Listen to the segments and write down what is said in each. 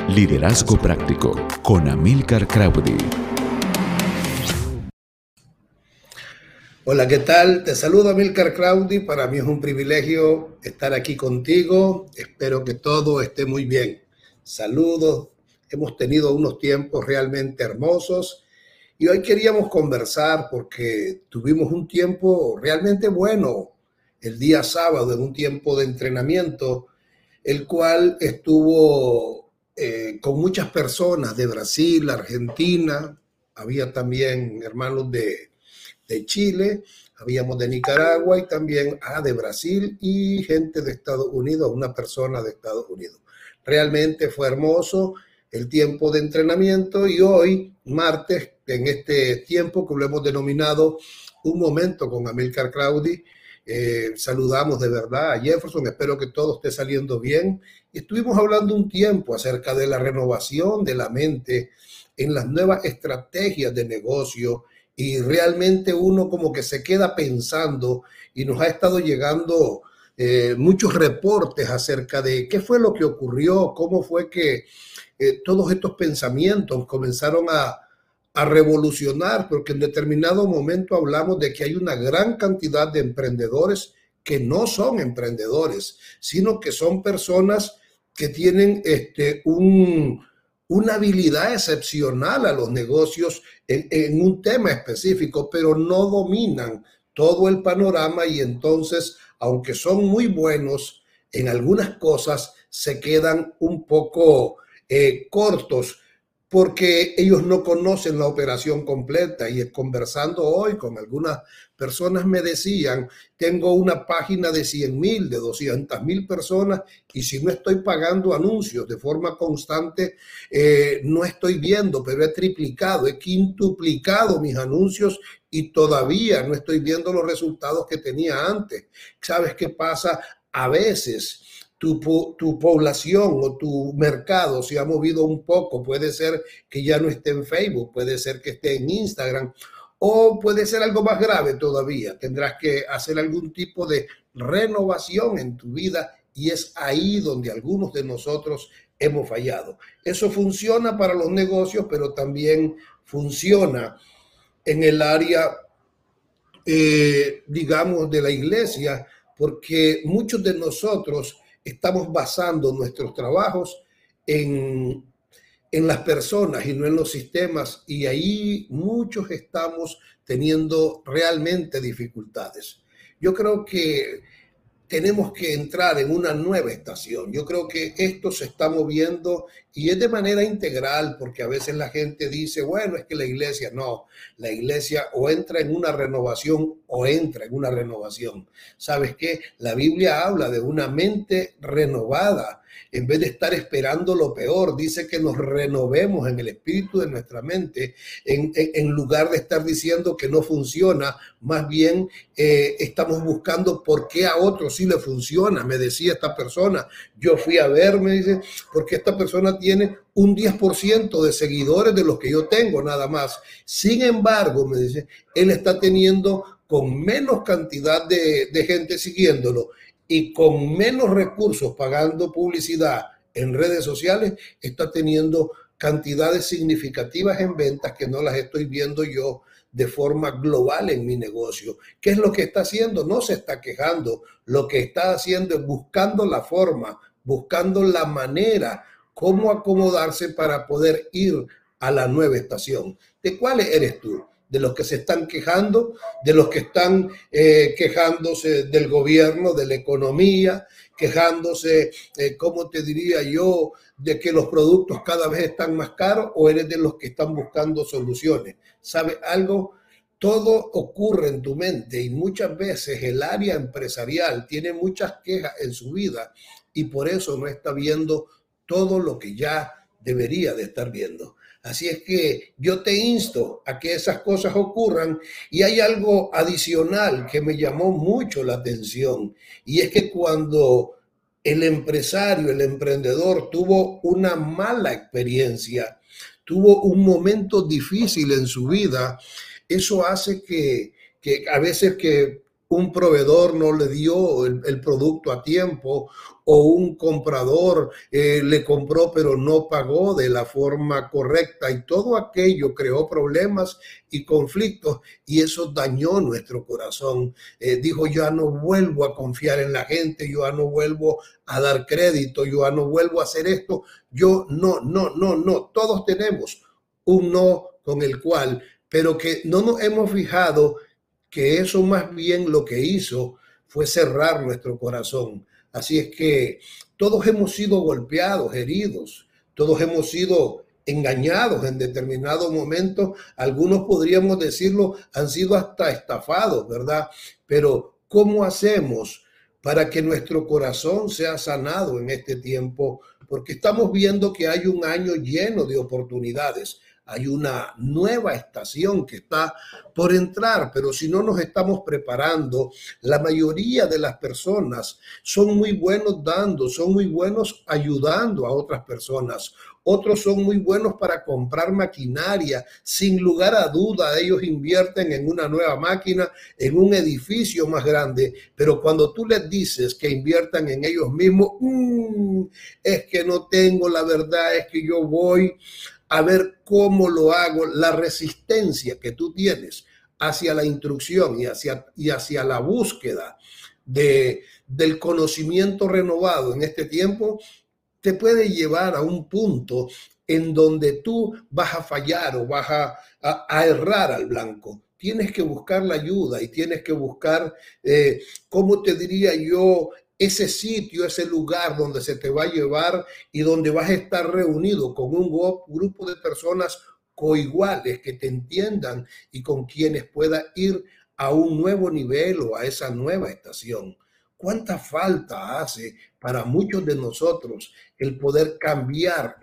Liderazgo Práctico con Amílcar Crowdy. Hola, ¿qué tal? Te saludo Amílcar Crowdy. Para mí es un privilegio estar aquí contigo. Espero que todo esté muy bien. Saludos. Hemos tenido unos tiempos realmente hermosos y hoy queríamos conversar porque tuvimos un tiempo realmente bueno el día sábado, en un tiempo de entrenamiento, el cual estuvo con muchas personas de Brasil, Argentina, había también hermanos de Chile, habíamos de Nicaragua y también de Brasil y gente de Estados Unidos, una persona de Estados Unidos. Realmente fue hermoso el tiempo de entrenamiento y hoy, martes, en este tiempo que lo hemos denominado Un Momento con Amílcar Crowdy, saludamos de verdad a Jefferson, espero que todo esté saliendo bien. Y estuvimos hablando un tiempo acerca de la renovación de la mente en las nuevas estrategias de negocio y realmente uno como que se queda pensando y nos ha estado llegando muchos reportes acerca de qué fue lo que ocurrió, cómo fue que todos estos pensamientos comenzaron a revolucionar, porque en determinado momento hablamos de que hay una gran cantidad de emprendedores que no son emprendedores, sino que son personas que tienen una habilidad excepcional a los negocios en un tema específico, pero no dominan todo el panorama y entonces, aunque son muy buenos en algunas cosas, se quedan un poco cortos porque ellos no conocen la operación completa. Y conversando hoy con algunas personas me decían, tengo una página de 100,000, de 200,000 personas y si no estoy pagando anuncios de forma constante, no estoy viendo, pero he triplicado, he quintuplicado mis anuncios y todavía no estoy viendo los resultados que tenía antes. ¿Sabes qué pasa? A veces tu población o tu mercado se ha movido un poco. Puede ser que ya no esté en Facebook, puede ser que esté en Instagram o puede ser algo más grave todavía. Tendrás que hacer algún tipo de renovación en tu vida y es ahí donde algunos de nosotros hemos fallado. Eso funciona para los negocios, pero también funciona en el área, digamos, de la iglesia, porque muchos de nosotros estamos basando nuestros trabajos en, en las personas y no en los sistemas, y ahí muchos estamos teniendo realmente dificultades. Yo creo que tenemos que entrar en una nueva estación. Yo creo que esto se está moviendo y es de manera integral, porque a veces la gente dice, bueno, es que la iglesia no, la iglesia o entra en una renovación o entra en una renovación. ¿Sabes qué? La Biblia habla de una mente renovada. En vez de estar esperando lo peor, dice que nos renovemos en el espíritu de nuestra mente, en lugar de estar diciendo que no funciona, más bien estamos buscando por qué a otros sí le funciona. Me decía esta persona, yo fui a ver, me dice, porque esta persona tiene un 10% de seguidores de los que yo tengo nada más. Sin embargo, me dice, él está teniendo con menos cantidad de gente siguiéndolo y con menos recursos pagando publicidad en redes sociales, está teniendo cantidades significativas en ventas que no las estoy viendo yo de forma global en mi negocio. ¿Qué es lo que está haciendo? No se está quejando. Lo que está haciendo es buscando la forma, buscando la manera, cómo acomodarse para poder ir a la nueva estación. ¿De cuáles eres tú? ¿De los que se están quejando? ¿De los que están quejándose del gobierno, de la economía, quejándose, cómo te diría yo, de que los productos cada vez están más caros, o eres de los que están buscando soluciones? ¿Sabes algo? Todo ocurre en tu mente y muchas veces el área empresarial tiene muchas quejas en su vida y por eso no está viendo todo lo que ya debería de estar viendo. Así es que yo te insto a que esas cosas ocurran. Y hay algo adicional que me llamó mucho la atención, y es que cuando el empresario, el emprendedor tuvo una mala experiencia, tuvo un momento difícil en su vida, eso hace que a veces que un proveedor no le dio el producto a tiempo, o un comprador le compró pero no pagó de la forma correcta, y todo aquello creó problemas y conflictos, y eso dañó nuestro corazón. Dijo, ya no vuelvo a confiar en la gente, yo ya no vuelvo a dar crédito, yo ya no vuelvo a hacer esto, yo no. Todos tenemos un no con el cual, pero que no nos hemos fijado que eso más bien lo que hizo fue cerrar nuestro corazón. Así es que todos hemos sido golpeados, heridos, todos hemos sido engañados en determinado momento. Algunos podríamos decirlo, han sido hasta estafados, ¿verdad? Pero ¿cómo hacemos para que nuestro corazón sea sanado en este tiempo? Porque estamos viendo que hay un año lleno de oportunidades. Hay una nueva estación que está por entrar, pero si no nos estamos preparando, la mayoría de las personas son muy buenos dando, son muy buenos ayudando a otras personas. Otros son muy buenos para comprar maquinaria. Sin lugar a duda, ellos invierten en una nueva máquina, en un edificio más grande, pero cuando tú les dices que inviertan en ellos mismos, es que no tengo, la verdad es que yo voy a ver cómo lo hago. La resistencia que tú tienes hacia la instrucción y hacia la búsqueda del conocimiento renovado en este tiempo te puede llevar a un punto en donde tú vas a fallar o vas a errar al blanco. Tienes que buscar la ayuda y tienes que buscar, ¿cómo te diría yo? Ese sitio, ese lugar donde se te va a llevar y donde vas a estar reunido con un grupo de personas coiguales que te entiendan y con quienes pueda ir a un nuevo nivel o a esa nueva estación. ¿Cuánta falta hace para muchos de nosotros el poder cambiar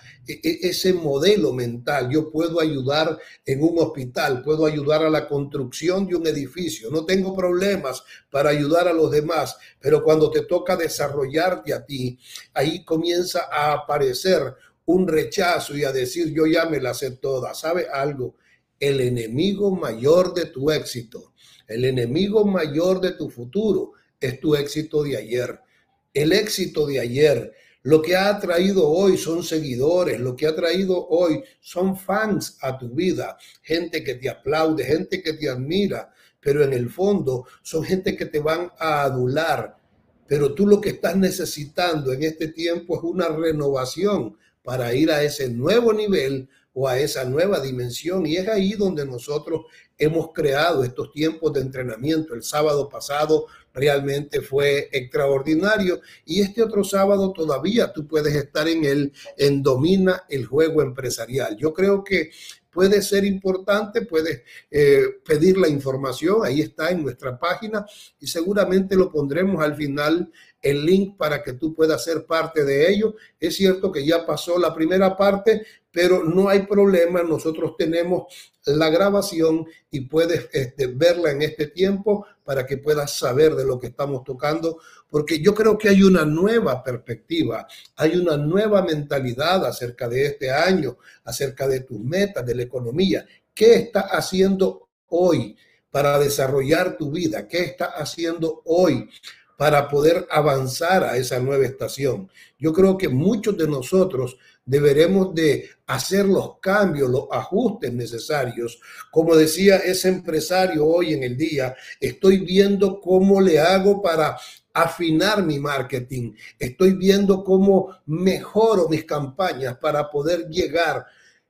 ese modelo mental? Yo puedo ayudar en un hospital, puedo ayudar a la construcción de un edificio, no tengo problemas para ayudar a los demás, pero cuando te toca desarrollarte a ti, ahí comienza a aparecer un rechazo y a decir, yo ya me la sé toda. ¿Sabe algo? El enemigo mayor de tu éxito, el enemigo mayor de tu futuro, es tu éxito de ayer. El éxito de ayer, lo que ha traído hoy son seguidores, lo que ha traído hoy son fans a tu vida, gente que te aplaude, gente que te admira, pero en el fondo son gente que te van a adular. Pero tú lo que estás necesitando en este tiempo es una renovación para ir a ese nuevo nivel o a esa nueva dimensión. Y es ahí donde nosotros hemos creado estos tiempos de entrenamiento. El sábado pasado realmente fue extraordinario y este otro sábado todavía tú puedes estar en él, en Domina el Juego Empresarial. Yo creo que puede ser importante, puedes pedir la información, ahí está en nuestra página y seguramente lo pondremos al final el link para que tú puedas ser parte de ello. Es cierto que ya pasó la primera parte, pero no hay problema, nosotros tenemos la grabación y puedes verla en este tiempo para que puedas saber de lo que estamos tocando, porque yo creo que hay una nueva perspectiva, hay una nueva mentalidad acerca de este año, acerca de tus metas, de la economía. ¿Qué estás haciendo hoy para desarrollar tu vida? ¿Qué estás haciendo hoy para poder avanzar a esa nueva estación? Yo creo que muchos de nosotros deberemos de hacer los cambios, los ajustes necesarios. Como decía ese empresario hoy en el día, estoy viendo cómo le hago para afinar mi marketing. Estoy viendo cómo mejoro mis campañas para poder llegar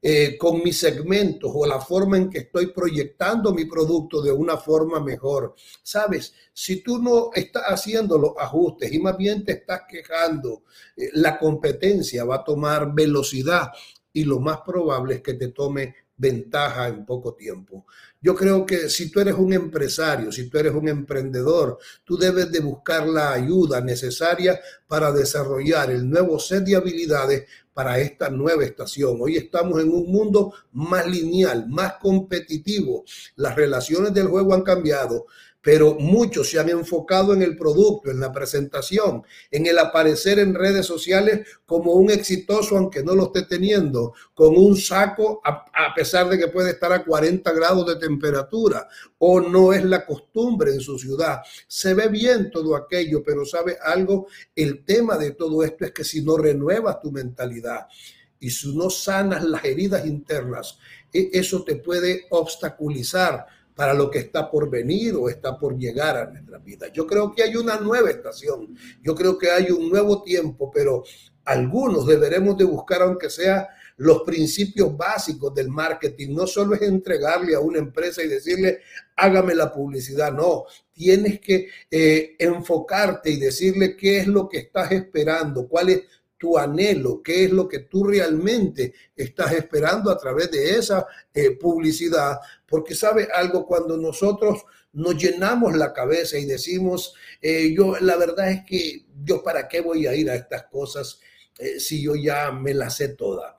con mis segmentos o la forma en que estoy proyectando mi producto de una forma mejor. Sabes, si tú no estás haciendo los ajustes y más bien te estás quejando, la competencia va a tomar velocidad y lo más probable es que te tome ventaja en poco tiempo. Yo creo que si tú eres un empresario, si tú eres un emprendedor, tú debes de buscar la ayuda necesaria para desarrollar el nuevo set de habilidades para esta nueva estación. Hoy estamos en un mundo más lineal, más competitivo. Las relaciones del juego han cambiado, pero muchos se han enfocado en el producto, en la presentación, en el aparecer en redes sociales como un exitoso, aunque no lo esté teniendo, con un saco, a pesar de que puede estar a 40 grados de temperatura, o no es la costumbre en su ciudad. Se ve bien todo aquello, pero ¿sabe algo? El tema de todo esto es que si no renuevas tu mentalidad y si no sanas las heridas internas, eso te puede obstaculizar para lo que está por venir o está por llegar a nuestra vida. Yo creo que hay una nueva estación, yo creo que hay un nuevo tiempo, pero algunos deberemos de buscar, aunque sea los principios básicos del marketing. No solo es entregarle a una empresa y decirle, hágame la publicidad, no. Tienes que enfocarte y decirle qué es lo que estás esperando, cuál es tu anhelo, qué es lo que tú realmente estás esperando a través de esa publicidad, porque sabe algo, cuando nosotros nos llenamos la cabeza y decimos, la verdad es que yo para qué voy a ir a estas cosas si yo ya me las sé todas.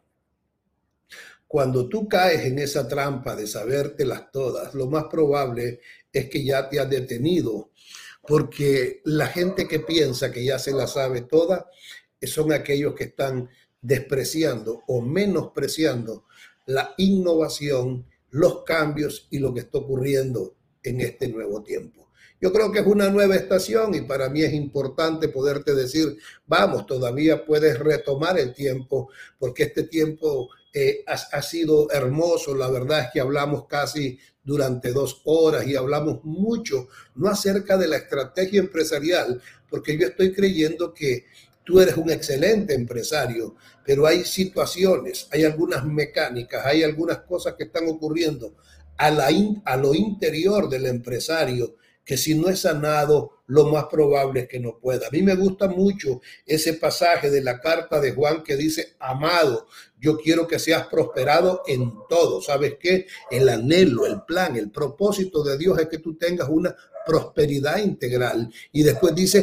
Cuando tú caes en esa trampa de sabértelas todas, lo más probable es que ya te has detenido, porque la gente que piensa que ya se la sabe toda son aquellos que están despreciando o menospreciando la innovación, los cambios y lo que está ocurriendo en este nuevo tiempo. Yo creo que es una nueva estación y para mí es importante poderte decir, vamos, todavía puedes retomar el tiempo, porque este tiempo ha sido hermoso. La verdad es que hablamos casi durante 2 horas y hablamos mucho, no acerca de la estrategia empresarial, porque yo estoy creyendo que tú eres un excelente empresario, pero hay situaciones, hay algunas mecánicas, hay algunas cosas que están ocurriendo a lo interior del empresario que si no es sanado, lo más probable es que no pueda. A mí me gusta mucho ese pasaje de la carta de Juan que dice, amado, yo quiero que seas prosperado en todo. ¿Sabes qué? El anhelo, el plan, el propósito de Dios es que tú tengas una prosperidad integral. Y después dice,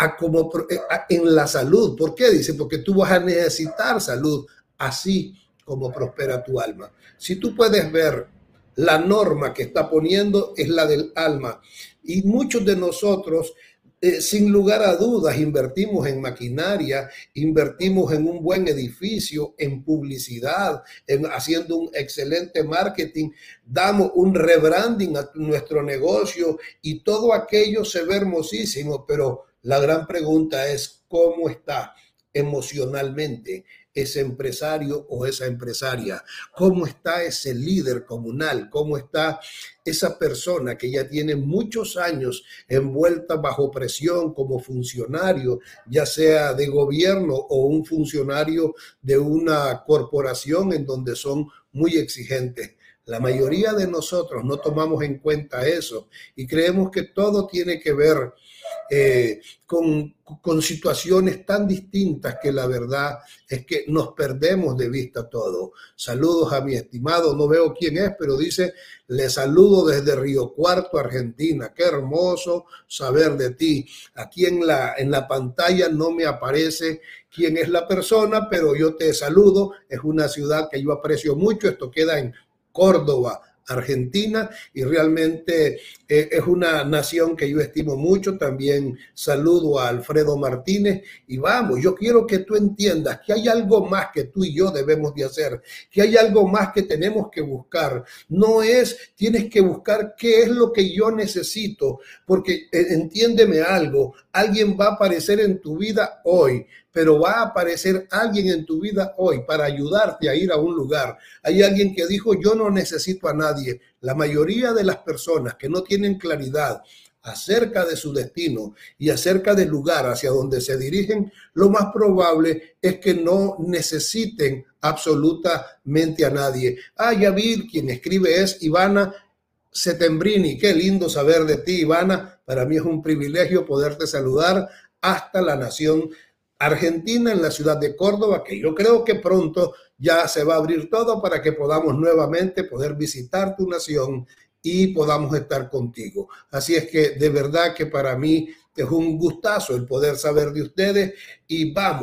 en la salud. ¿Por qué? Dice, porque tú vas a necesitar salud, así como prospera tu alma. Si tú puedes ver, la norma que está poniendo es la del alma. Y muchos de nosotros, sin lugar a dudas, invertimos en maquinaria, invertimos en un buen edificio, en publicidad, haciendo un excelente marketing, damos un rebranding a nuestro negocio y todo aquello se ve hermosísimo, pero la gran pregunta es, ¿cómo está emocionalmente ese empresario o esa empresaria? ¿Cómo está ese líder comunal? ¿Cómo está esa persona que ya tiene muchos años envuelta bajo presión como funcionario, ya sea de gobierno o un funcionario de una corporación en donde son muy exigentes? La mayoría de nosotros no tomamos en cuenta eso y creemos que todo tiene que ver con situaciones tan distintas que la verdad es que nos perdemos de vista todo. Saludos a mi estimado, no veo quién es, pero dice, le saludo desde Río Cuarto, Argentina. Qué hermoso saber de ti. Aquí en la pantalla no me aparece quién es la persona, pero yo te saludo. Es una ciudad que yo aprecio mucho. Esto queda en Córdoba, Argentina, y realmente es una nación que yo estimo mucho. También saludo a Alfredo Martínez y vamos, yo quiero que tú entiendas que hay algo más que tú y yo debemos de hacer, que hay algo más que tenemos que buscar. No es, tienes que buscar qué es lo que yo necesito, porque entiéndeme algo, alguien va a aparecer en tu vida hoy, pero va a aparecer alguien en tu vida hoy para ayudarte a ir a un lugar. Hay alguien que dijo, yo no necesito a nadie. La mayoría de las personas que no tienen claridad acerca de su destino y acerca del lugar hacia donde se dirigen, lo más probable es que no necesiten absolutamente a nadie. Ya vi, quien escribe es Ivana Setembrini. Qué lindo saber de ti, Ivana. Para mí es un privilegio poderte saludar hasta la nación Argentina, en la ciudad de Córdoba, que yo creo que pronto ya se va a abrir todo para que podamos nuevamente poder visitar tu nación y podamos estar contigo. Así es que de verdad que para mí es un gustazo el poder saber de ustedes y vamos,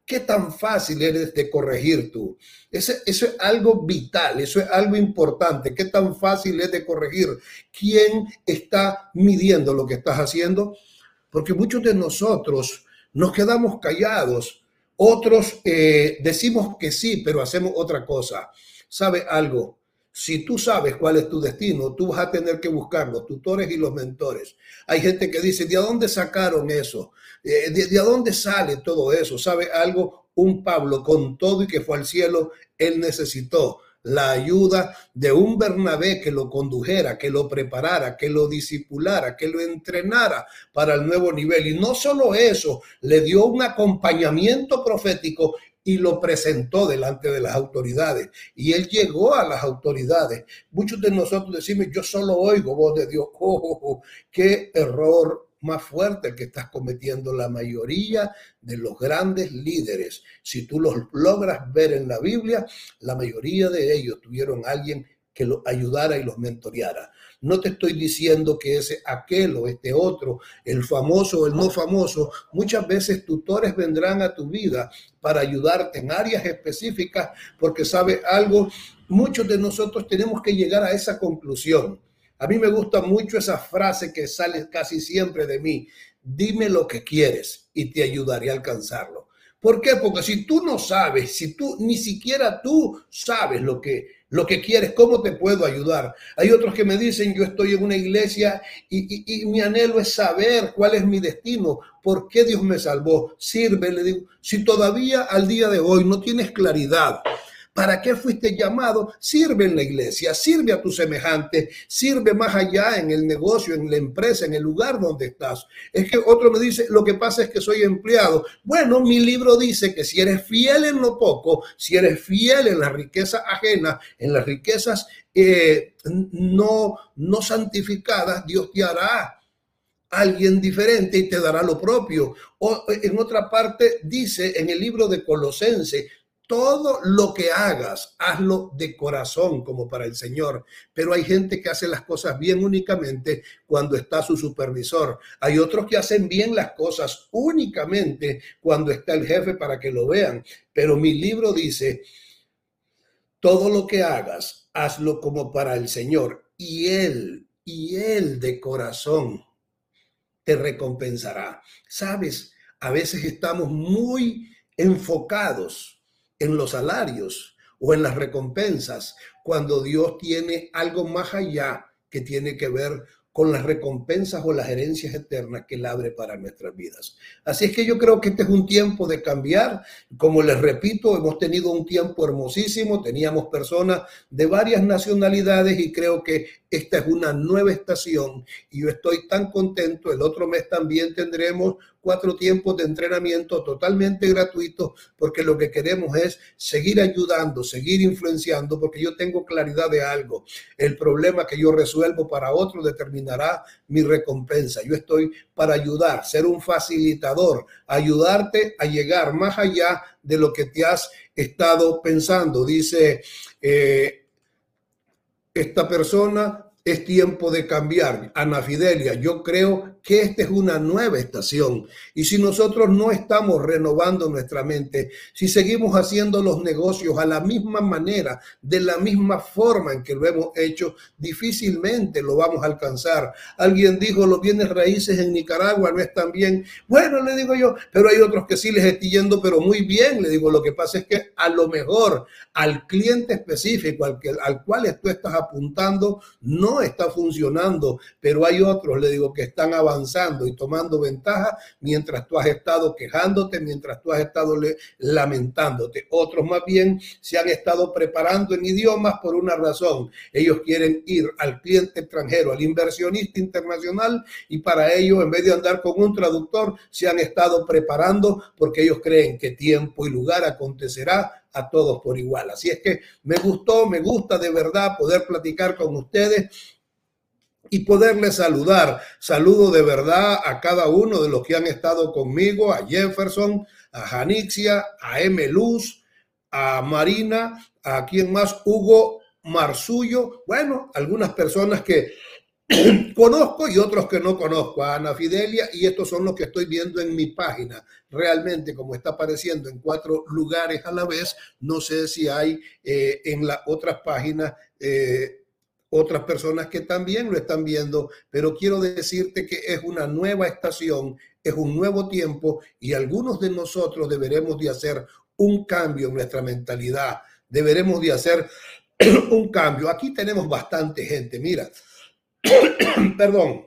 ¿Qué tan fácil eres de corregir tú? Eso es algo vital, eso es algo importante. ¿Qué tan fácil es de corregir? ¿Quién está midiendo lo que estás haciendo? Porque muchos de nosotros nos quedamos callados. Otros decimos que sí, pero hacemos otra cosa. ¿Sabe algo? Si tú sabes cuál es tu destino, tú vas a tener que buscar los tutores y los mentores. Hay gente que dice, ¿de dónde sacaron eso? ¿De dónde sale todo eso? ¿Sabe algo? Un Pablo con todo y que fue al cielo, él necesitó la ayuda de un Bernabé que lo condujera, que lo preparara, que lo discipulara, que lo entrenara para el nuevo nivel. Y no solo eso, le dio un acompañamiento profético y lo presentó delante de las autoridades. Y él llegó a las autoridades. Muchos de nosotros decimos, yo solo oigo voz de Dios. ¡Qué error más fuerte que estás cometiendo! La mayoría de los grandes líderes, si tú los logras ver en la Biblia, la mayoría de ellos tuvieron a alguien que los ayudara y los mentoreara. No te estoy diciendo que ese, aquel o este otro, el famoso o el no famoso, muchas veces tutores vendrán a tu vida para ayudarte en áreas específicas, porque sabe algo, muchos de nosotros tenemos que llegar a esa conclusión. A mí me gusta mucho esa frase que sale casi siempre de mí: dime lo que quieres y te ayudaré a alcanzarlo. ¿Por qué? Porque si tú no sabes, si tú ni siquiera tú sabes lo que quieres, ¿cómo te puedo ayudar? Hay otros que me dicen, yo estoy en una iglesia y mi anhelo es saber cuál es mi destino, por qué Dios me salvó. Sirve, le digo, si todavía al día de hoy no tienes claridad ¿para qué fuiste llamado? Sirve en la iglesia, sirve a tu semejante, sirve más allá en el negocio, en la empresa, en el lugar donde estás. Es que otro me dice, lo que pasa es que soy empleado. Bueno, mi libro dice que si eres fiel en lo poco, si eres fiel en las riquezas ajenas, en las riquezas no santificadas, Dios te hará alguien diferente y te dará lo propio. O en otra parte dice en el libro de Colosenses, todo lo que hagas, hazlo de corazón como para el Señor. Pero hay gente que hace las cosas bien únicamente cuando está su supervisor. Hay otros que hacen bien las cosas únicamente cuando está el jefe para que lo vean. Pero mi libro dice, todo lo que hagas, hazlo como para el Señor. Y Él de corazón te recompensará. Sabes, a veces estamos muy enfocados en los salarios o en las recompensas, cuando Dios tiene algo más allá que tiene que ver con las recompensas o las herencias eternas que Él abre para nuestras vidas. Así es que yo creo que este es un tiempo de cambiar. Como les repito, hemos tenido un tiempo hermosísimo, teníamos personas de varias nacionalidades y creo que esta es una nueva estación y yo estoy tan contento. El otro mes también tendremos 4 tiempos de entrenamiento totalmente gratuitos, porque lo que queremos es seguir ayudando, seguir influenciando, porque yo tengo claridad de algo. El problema que yo resuelvo para otro determinará mi recompensa. Yo estoy para ayudar, ser un facilitador, ayudarte a llegar más allá de lo que te has estado pensando. Dice esta persona, es tiempo de cambiar. Ana Fidelia, yo creo que esta es una nueva estación. Y si nosotros no estamos renovando nuestra mente, si seguimos haciendo los negocios a la misma manera, de la misma forma en que lo hemos hecho, difícilmente lo vamos a alcanzar. Alguien dijo, los bienes raíces en Nicaragua no están bien. Bueno, le digo yo, pero hay otros que sí les estoy yendo, pero muy bien. Le digo, lo que pasa es que a lo mejor al cliente específico al cual tú estás apuntando no está funcionando, pero hay otros, le digo, que están avanzando y tomando ventaja mientras tú has estado quejándote, mientras tú has estado lamentándote. Otros más bien se han estado preparando en idiomas por una razón. Ellos quieren ir al cliente extranjero, al inversionista internacional, y para ello, en vez de andar con un traductor, se han estado preparando porque ellos creen que tiempo y lugar acontecerá a todos por igual. Así es que me gusta de verdad poder platicar con ustedes y poderles saludar. Saludo de verdad a cada uno de los que han estado conmigo, a Jefferson, a Janixia, a M. Luz, a Marina, a quien más, Hugo Marsullo. Bueno, algunas personas que conozco y otros que no conozco a Ana Fidelia, y estos son los que estoy viendo en mi página. Realmente, como está apareciendo en 4 lugares a la vez, no sé si hay en las otras páginas otras personas que también lo están viendo, pero quiero decirte que es una nueva estación, es un nuevo tiempo, y algunos de nosotros deberemos de hacer un cambio en nuestra mentalidad, deberemos de hacer un cambio. Aquí tenemos bastante gente, mira. Perdón.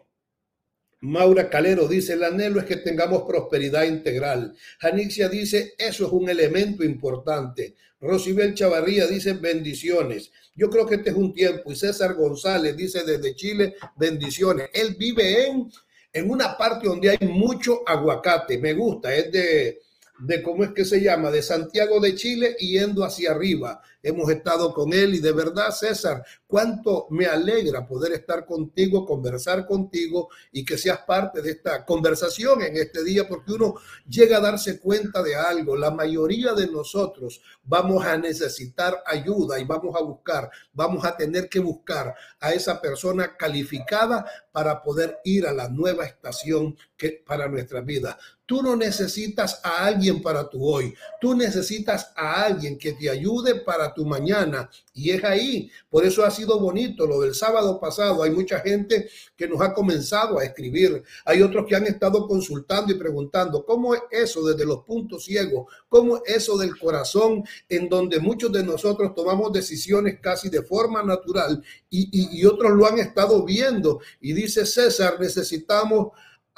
Maura Calero dice, el anhelo es que tengamos prosperidad integral. Janixia dice, eso es un elemento importante. Rosibel Chavarría dice, bendiciones. Yo creo que este es un tiempo. Y César González dice, desde Chile, bendiciones. Él vive en una parte donde hay mucho aguacate. Me gusta, es de ¿cómo es que se llama? De Santiago de Chile y yendo hacia arriba. Hemos estado con él y de verdad, César, cuánto me alegra poder estar contigo, conversar contigo y que seas parte de esta conversación en este día, porque uno llega a darse cuenta de algo. La mayoría de nosotros vamos a necesitar ayuda y vamos a tener que buscar a esa persona calificada para poder ir a la nueva estación para nuestra vida. Tú no necesitas a alguien para tu hoy, tú necesitas a alguien que te ayude para tu mañana, y es ahí. Por eso ha sido bonito lo del sábado pasado. Hay mucha gente que nos ha comenzado a escribir, hay otros que han estado consultando y preguntando cómo es eso desde los puntos ciegos, cómo es eso del corazón, en donde muchos de nosotros tomamos decisiones casi de forma natural y otros lo han estado viendo. Y dice César, necesitamos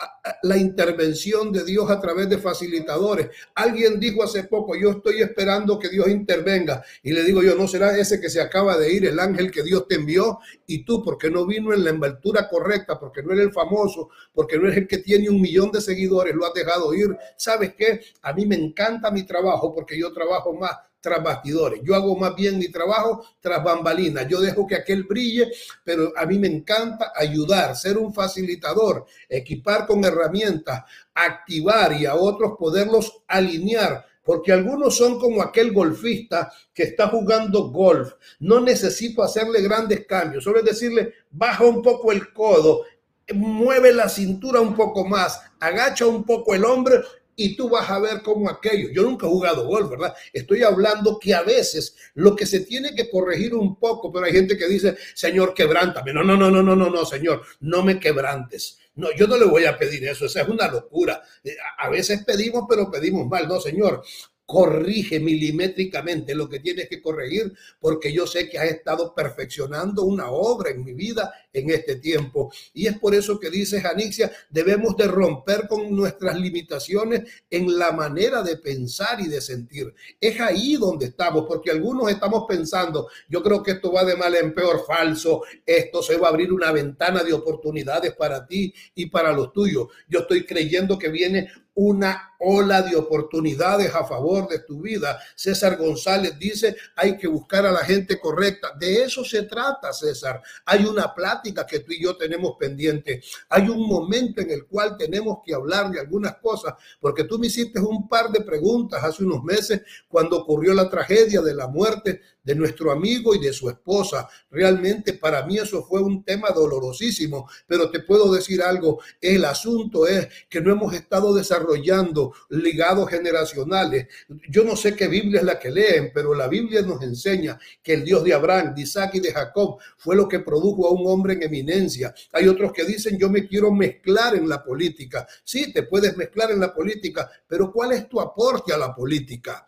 la intervención de Dios a través de facilitadores. Alguien dijo hace poco, yo estoy esperando que Dios intervenga, y le digo yo, ¿no será ese que se acaba de ir, el ángel que Dios te envió? Y tú, porque no vino en la envoltura correcta, porque no eres el famoso, porque no eres el que tiene 1 millón de seguidores, lo has dejado ir. ¿Sabes qué? A mí me encanta mi trabajo, porque yo trabajo más tras bastidores. Yo hago más bien mi trabajo tras bambalinas. Yo dejo que aquel brille, pero a mí me encanta ayudar, ser un facilitador, equipar con herramientas, activar y a otros poderlos alinear. Porque algunos son como aquel golfista que está jugando golf. No necesito hacerle grandes cambios, solo es decirle, baja un poco el codo, mueve la cintura un poco más, agacha un poco el hombro, y tú vas a ver cómo aquello. Yo nunca he jugado golf, ¿verdad? Estoy hablando que a veces lo que se tiene que corregir un poco, pero hay gente que dice, Señor, quebrántame. No, Señor, no me quebrantes. No, yo no le voy a pedir eso, esa es una locura. A veces pedimos, pero pedimos mal. No, Señor, corrige milimétricamente lo que tienes que corregir, porque yo sé que has estado perfeccionando una obra en mi vida en este tiempo. Y es por eso que dice Janixia, debemos de romper con nuestras limitaciones en la manera de pensar y de sentir. Es ahí donde estamos, porque algunos estamos pensando, yo creo que esto va de mal en peor, falso, esto se va a abrir una ventana de oportunidades para ti y para los tuyos. Yo estoy creyendo que viene una ola de oportunidades a favor de tu vida. César González dice, hay que buscar a la gente correcta. De eso se trata, César. Hay una plática que tú y yo tenemos pendiente. Hay un momento en el cual tenemos que hablar de algunas cosas, porque tú me hiciste un par de preguntas hace unos meses cuando ocurrió la tragedia de la muerte de nuestro amigo y de su esposa. Realmente para mí eso fue un tema dolorosísimo, pero te puedo decir algo, el asunto es que no hemos estado desarrollando ligados generacionales. Yo no sé qué Biblia es la que leen, pero la Biblia nos enseña que el Dios de Abraham, de Isaac y de Jacob fue lo que produjo a un hombre en eminencia. Hay otros que dicen, yo me quiero mezclar en la política. Sí, te puedes mezclar en la política, pero ¿cuál es tu aporte a la política?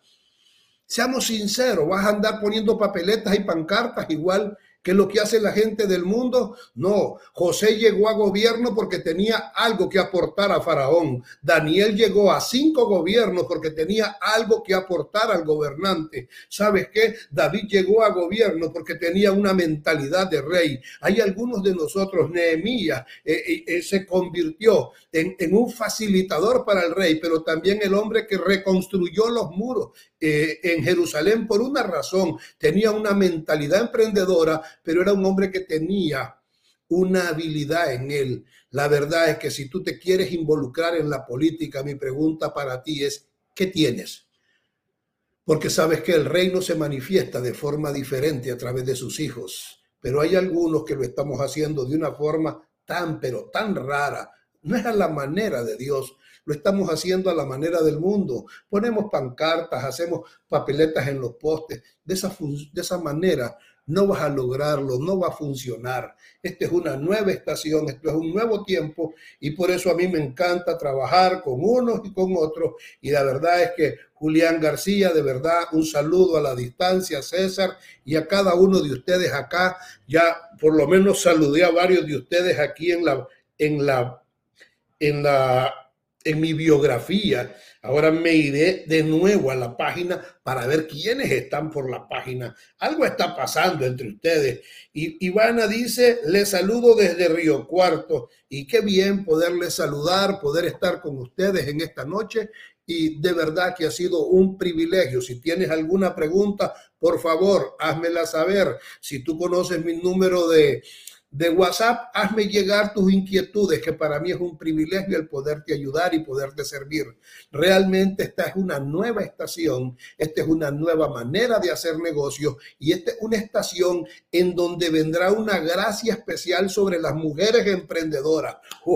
Seamos sinceros, ¿vas a andar poniendo papeletas y pancartas igual que lo que hace la gente del mundo? No, José llegó a gobierno porque tenía algo que aportar a Faraón. Daniel llegó a 5 gobiernos porque tenía algo que aportar al gobernante. ¿Sabes qué? David llegó a gobierno porque tenía una mentalidad de rey. Hay algunos de nosotros, Nehemías se convirtió en un facilitador para el rey, pero también el hombre que reconstruyó los muros en Jerusalén por una razón. Tenía una mentalidad emprendedora, pero era un hombre que tenía una habilidad en él. La verdad es que si tú te quieres involucrar en la política, mi pregunta para ti es, ¿qué tienes? Porque sabes que el reino se manifiesta de forma diferente a través de sus hijos, pero hay algunos que lo estamos haciendo de una forma pero tan rara. No es a la manera de Dios. Lo estamos haciendo a la manera del mundo. Ponemos pancartas, hacemos papeletas en los postes. De esa manera no vas a lograrlo, no va a funcionar. Esta es una nueva estación, esto es un nuevo tiempo y por eso a mí me encanta trabajar con unos y con otros. Y la verdad es que Julián García, de verdad, un saludo a la distancia, César, y a cada uno de ustedes acá. Ya por lo menos saludé a varios de ustedes aquí en mi biografía. Ahora me iré de nuevo a la página para ver quiénes están por la página. Algo está pasando entre ustedes. Y Ivana dice, les saludo desde Río Cuarto. Y qué bien poderles saludar, poder estar con ustedes en esta noche. Y de verdad que ha sido un privilegio. Si tienes alguna pregunta, por favor, házmela saber. Si tú conoces mi número de WhatsApp, hazme llegar tus inquietudes, que para mí es un privilegio el poderte ayudar y poderte servir. Realmente esta es una nueva estación, esta es una nueva manera de hacer negocios y esta es una estación en donde vendrá una gracia especial sobre las mujeres emprendedoras.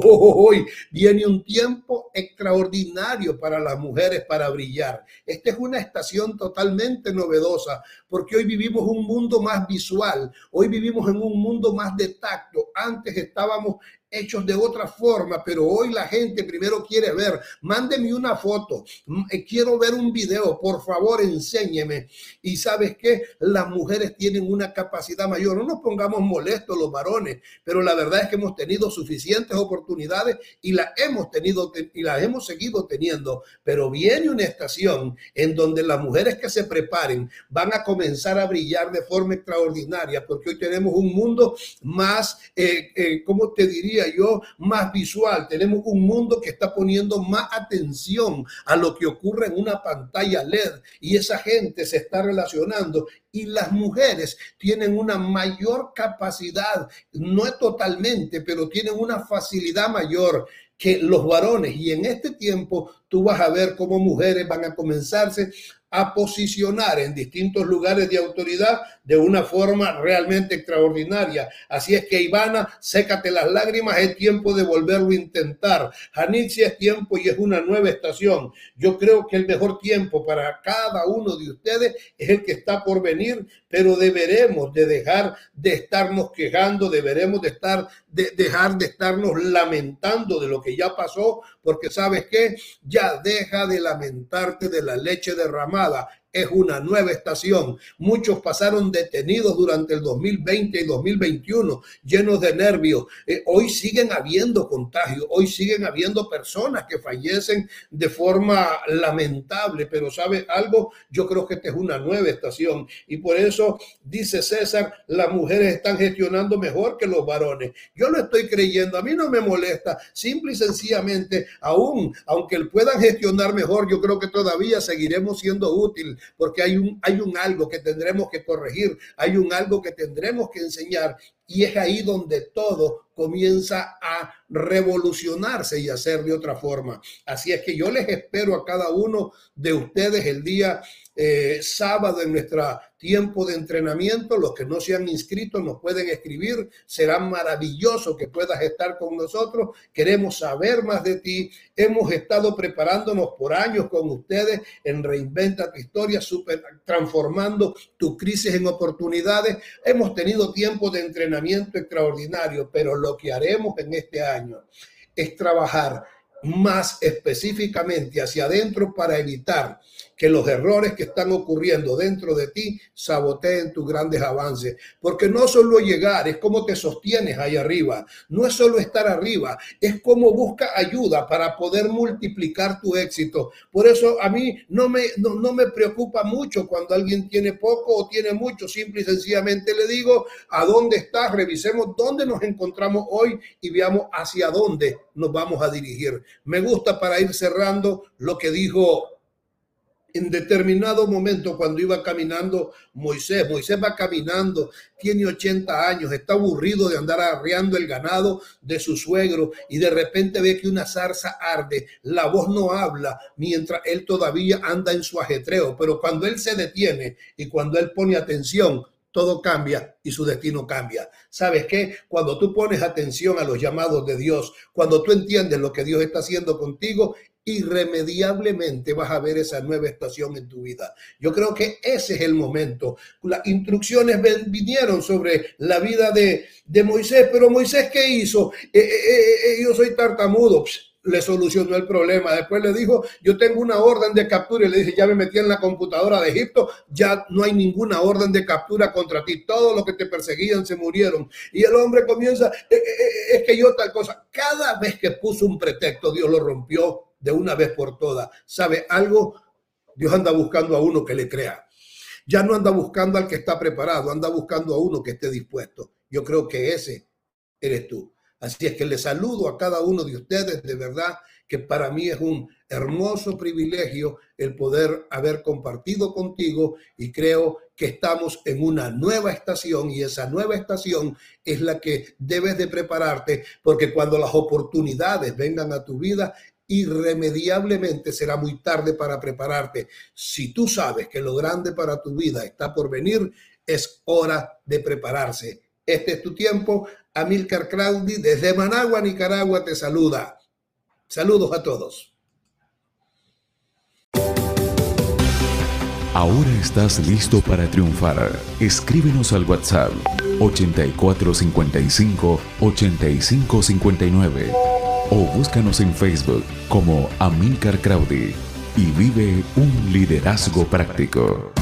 Hoy viene un tiempo extraordinario para las mujeres para brillar. Esta es una estación totalmente novedosa porque hoy vivimos un mundo más visual, hoy vivimos en un mundo más de tacto. Antes estábamos hechos de otra forma, pero hoy la gente primero quiere ver, mándeme una foto, quiero ver un video, por favor enséñeme. Y ¿sabes qué? Las mujeres tienen una capacidad mayor. No nos pongamos molestos los varones, pero la verdad es que hemos tenido suficientes oportunidades y las hemos tenido y las hemos seguido teniendo, pero viene una estación en donde las mujeres que se preparen van a comenzar a brillar de forma extraordinaria, porque hoy tenemos un mundo más, ¿cómo te diría yo? Más visual. Tenemos un mundo que está poniendo más atención a lo que ocurre en una pantalla LED y esa gente se está relacionando y las mujeres tienen una mayor capacidad, no es totalmente, pero tienen una facilidad mayor que los varones y en este tiempo tú vas a ver cómo mujeres van a comenzarse a posicionar en distintos lugares de autoridad de una forma realmente extraordinaria. Así es que, Ivana, sécate las lágrimas, es tiempo de volverlo a intentar. Janitzia, es tiempo y es una nueva estación. Yo creo que el mejor tiempo para cada uno de ustedes es el que está por venir, pero deberemos de dejar de estarnos quejando, deberemos de dejar de estarnos lamentando de lo que ya pasó, porque ¿sabes qué? Ya deja de lamentarte de la leche derramada. Es una nueva estación. Muchos pasaron detenidos durante el 2020 y 2021, llenos de nervios. Hoy siguen habiendo contagios, hoy siguen habiendo personas que fallecen de forma lamentable, pero ¿sabe algo? Yo creo que esta es una nueva estación y por eso, dice César, las mujeres están gestionando mejor que los varones. Yo lo estoy creyendo, a mí no me molesta, simple y sencillamente, aunque puedan gestionar mejor, yo creo que todavía seguiremos siendo útiles, porque hay un algo que tendremos que corregir, hay un algo que tendremos que enseñar y es ahí donde todo comienza a revolucionarse y hacer de otra forma. Así es que yo les espero a cada uno de ustedes el día sábado en nuestro tiempo de entrenamiento. Los que no se han inscrito nos pueden escribir. Será maravilloso que puedas estar con nosotros. Queremos saber más de ti. Hemos estado preparándonos por años con ustedes en Reinventa tu Historia, transformando tu crisis en oportunidades. Hemos tenido tiempo de entrenamiento extraordinario, pero lo que haremos en este año es trabajar más específicamente hacia adentro para evitar que los errores que están ocurriendo dentro de ti saboteen tus grandes avances. Porque no solo llegar, es cómo te sostienes ahí arriba. No es solo estar arriba, es cómo busca ayuda para poder multiplicar tu éxito. Por eso a mí no me preocupa mucho cuando alguien tiene poco o tiene mucho. Simple y sencillamente le digo, ¿a dónde estás? Revisemos dónde nos encontramos hoy y veamos hacia dónde nos vamos a dirigir. Me gusta, para ir cerrando, lo que dijo en determinado momento cuando iba caminando Moisés. Moisés va caminando, tiene 80 años, está aburrido de andar arreando el ganado de su suegro y de repente ve que una zarza arde. La voz no habla mientras él todavía anda en su ajetreo, pero cuando él se detiene y cuando él pone atención, todo cambia y su destino cambia. ¿Sabes qué? Cuando tú pones atención a los llamados de Dios, cuando tú entiendes lo que Dios está haciendo contigo, irremediablemente vas a ver esa nueva estación en tu vida. Yo creo que ese es el momento. Las instrucciones vinieron sobre la vida de Moisés, pero Moisés, ¿qué hizo? Yo soy tartamudo. Le solucionó el problema. Después le dijo, yo tengo una orden de captura, y le dije, ya me metí en la computadora de Egipto, ya no hay ninguna orden de captura contra ti, todos los que te perseguían se murieron. Y el hombre comienza, es que yo tal cosa. Cada vez que puso un pretexto, Dios lo rompió de una vez por todas. ¿Sabe algo? Dios anda buscando a uno que le crea. Ya no anda buscando al que está preparado, anda buscando a uno que esté dispuesto. Yo creo que ese eres tú. Así es que les saludo a cada uno de ustedes, de verdad que para mí es un hermoso privilegio el poder haber compartido contigo, y creo que estamos en una nueva estación, y esa nueva estación es la que debes de prepararte, porque cuando las oportunidades vengan a tu vida, irremediablemente será muy tarde para prepararte. Si tú sabes que lo grande para tu vida está por venir, es hora de prepararse. Este es tu tiempo. Amílcar Crowdy desde Managua, Nicaragua, te saluda. Saludos a todos. Ahora estás listo para triunfar. Escríbenos al WhatsApp 8455-8559 o búscanos en Facebook como Amílcar Crowdy y vive un liderazgo práctico.